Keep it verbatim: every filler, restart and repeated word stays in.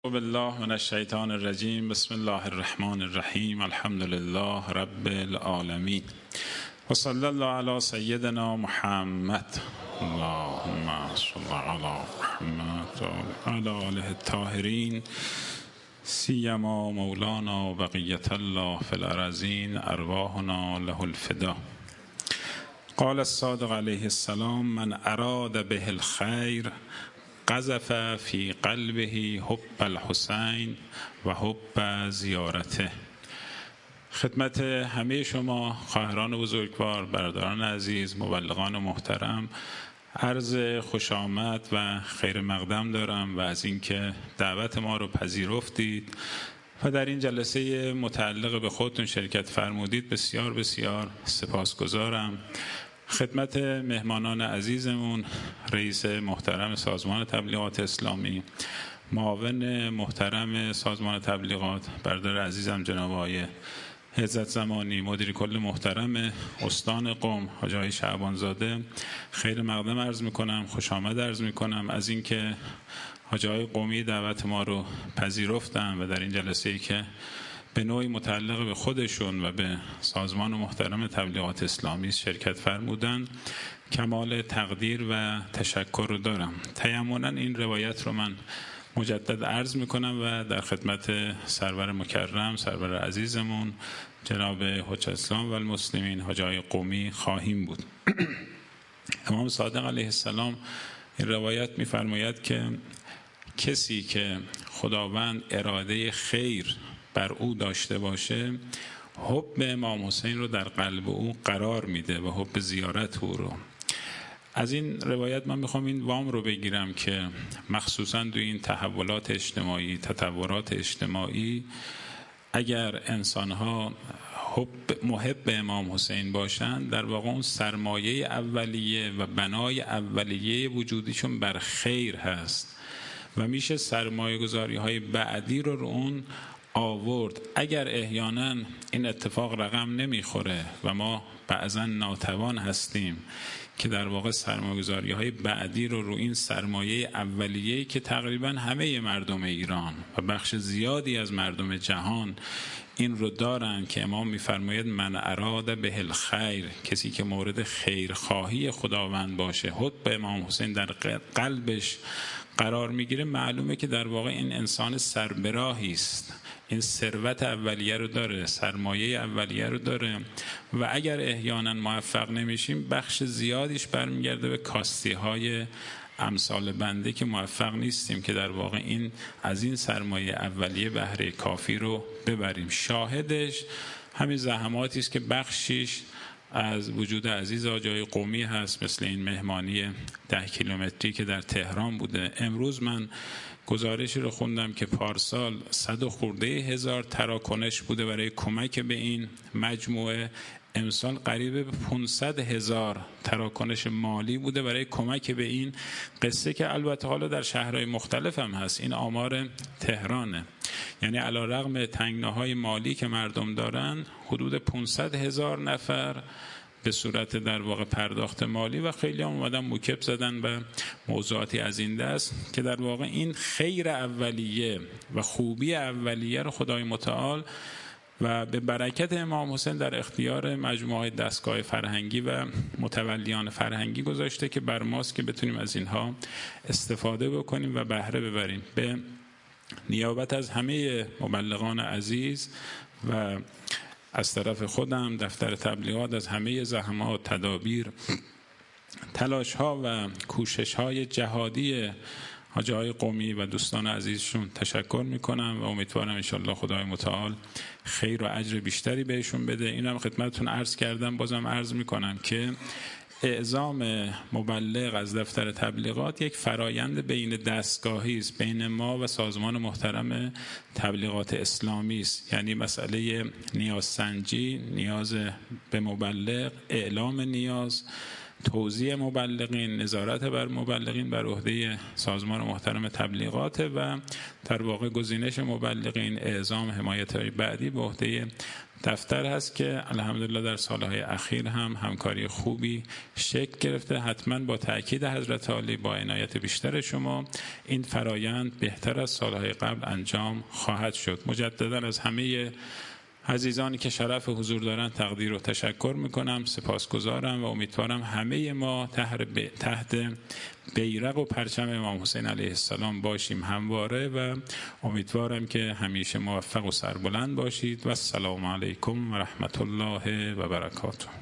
بالله من الشیطان الرجیم. بسم الله الرحمن الرحیم. الحمد لله رب العالمین و صلی الله علی سیدنا محمد. اللهم صل علی محمد و علی آله الطاهرین سیما مولانا و بقیت الله فی الارضین ارواحنا له الفدا. قال الصادق علیه السلام: من اراد به الخیر قذف فی قلبه حب الحسین و حب زیارته. خدمت همه شما خواهران بزرگوار، برادران عزیز، مبلغان محترم عرض خوش آمد و خیر مقدم دارم و از اینکه دعوت ما رو پذیرفتید و در این جلسه متعلق به خودتون شرکت فرمودید بسیار بسیار سپاسگزارم. خدمت مهمانان عزیزمون، رئیس محترم سازمان تبلیغات اسلامی، معاون محترم سازمان تبلیغات برادر عزیزم جناب آقای عزت زمانی، مدیر کل محترم استان قم حاجی آقای شعبانزاده، خیر مقدم عرض میکنم، خوش آمد عرض میکنم از اینکه حاجی آقای قمی دعوت ما رو پذیرفتن و در این جلسه‌ای که به نوعی متعلق به خودشون و به سازمان محترم تبلیغات اسلامی شرکت فرمودن، کمال تقدیر و تشکر رو دارم. تیمناً این روایت رو من مجدد عرض میکنم و در خدمت سرور مکرم، سرور عزیزمون جناب حجت الاسلام و المسلمین حاجی آقای قمی خواهیم بود. امام صادق علیه السلام این روایت میفرماید که کسی که خداوند اراده خیر بر او داشته باشه، حب امام حسین رو در قلب او قرار میده و حب زیارت او رو. از این روایت من میخوام این وام رو بگیرم که مخصوصا دوی این تحولات اجتماعی، تطورات اجتماعی، اگر انسانها حب محب امام حسین باشند، در واقع اون سرمایه اولیه و بنای اولیه وجودیشون بر خیر هست و میشه سرمایه گذاری های بعدی رو رو اون آورد. اگر احیانا این اتفاق رقم نمیخوره و ما بعضا ناتوان هستیم که در واقع سرمایه‌گذاری های بعدی رو رو این سرمایه اولیه‌ای که تقریبا همه مردم ایران و بخش زیادی از مردم جهان این رو دارن که امام میفرماید من اراد به الخیر، کسی که مورد خیرخواهی خداوند باشه، حب به امام حسین در قلبش قرار میگیره، معلومه که در واقع این انسان سربراهی است، این ثروت اولیه رو داره، سرمایه اولیه رو داره و اگر احیانا موفق نمیشیم بخش زیادیش برمیگرده به کاستی های امثال بنده که موفق نیستیم که در واقع این از این سرمایه اولیه بهره کافی رو ببریم. شاهدش همین زحماتی است که بخشیش از وجود عزیز حاجی آقای قمی هست، مثل این مهمانی ده کیلومتری که در تهران بوده. امروز من گزارشی رو خوندم که پارسال صد و خورده هزار تراکنش بوده برای کمک به این مجموعه، امسال قریب به پانصد هزار تراکنش مالی بوده برای کمک به این قصه که البته حالا در شهرهای مختلف هم هست. این آمار تهرانه، یعنی علی رغم تنگناهای مالی که مردم دارن، حدود پانصد هزار نفر به صورت در واقع پرداخت مالی و خیلی هم اومدن موکب زدن به موضوعاتی از این دست که در واقع این خیر اولیه و خوبی اولیه رو خدای متعال و به برکت امام حسین در اختیار مجموعه دستگاه فرهنگی و متولیان فرهنگی گذاشته که بر ماست که بتونیم از اینها استفاده بکنیم و بهره ببریم. به نیابت از همه مبلغان عزیز و از طرف خودم، دفتر تبلیغات، از همه زحمات، تدابیر، تلاش ها و کوشش های جهادی حاجی آقای قمی و دوستان عزیزشون تشکر میکنم و امیدوارم انشالله خدای متعال خیر و اجر بیشتری بهشون بده. اینم خدمتتون عرض کردم، بازم عرض میکنم که اعزام مبلغ از دفتر تبلیغات یک فرایند بین دستگاهی است، بین ما و سازمان محترم تبلیغات اسلامی است. یعنی مسئله نیازسنجی، نیاز به مبلغ، اعلام نیاز، توزیع مبلغین، نظارت بر مبلغین بر عهده سازمان محترم تبلیغات و در واقع گزینش مبلغین، اعزام حمایت‌های بعدی به عهده دفتر هست که الحمدلله در سالهای اخیر هم همکاری خوبی شکل گرفته. حتما با تأکید حضرت عالی، با عنایت بیشتر شما، این فرایند بهتر از سالهای قبل انجام خواهد شد. مجددا از همه عزیزانی که شرف حضور دارن تقدیر و تشکر میکنم، سپاسگزارم و امیدوارم همه ما تحت بیرق و پرچم امام حسین علیه السلام باشیم همواره و امیدوارم که همیشه موفق و سربلند باشید و السلام علیکم و رحمت الله و برکاته.